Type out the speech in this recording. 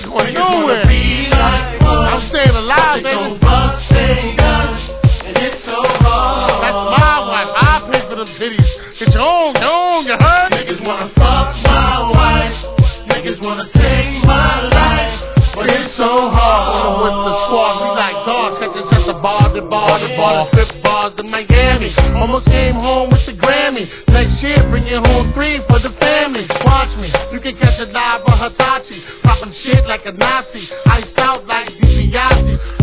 ain't going nowhere. I'm staying alive, baby. That's my wife. I pay for them titties. Get your own, you heard? Niggas wanna fuck my wife. Niggas wanna take my life. But it's so hard. With the squad, we like dogs. Catch us at the bar, the strip bars in Miami. Almost came home with the Grammy. Next year, bring you home 3 for the family. Watch me, you can catch a live on Hitachi. Popping shit like a Nazi. Iced out like DiBiase.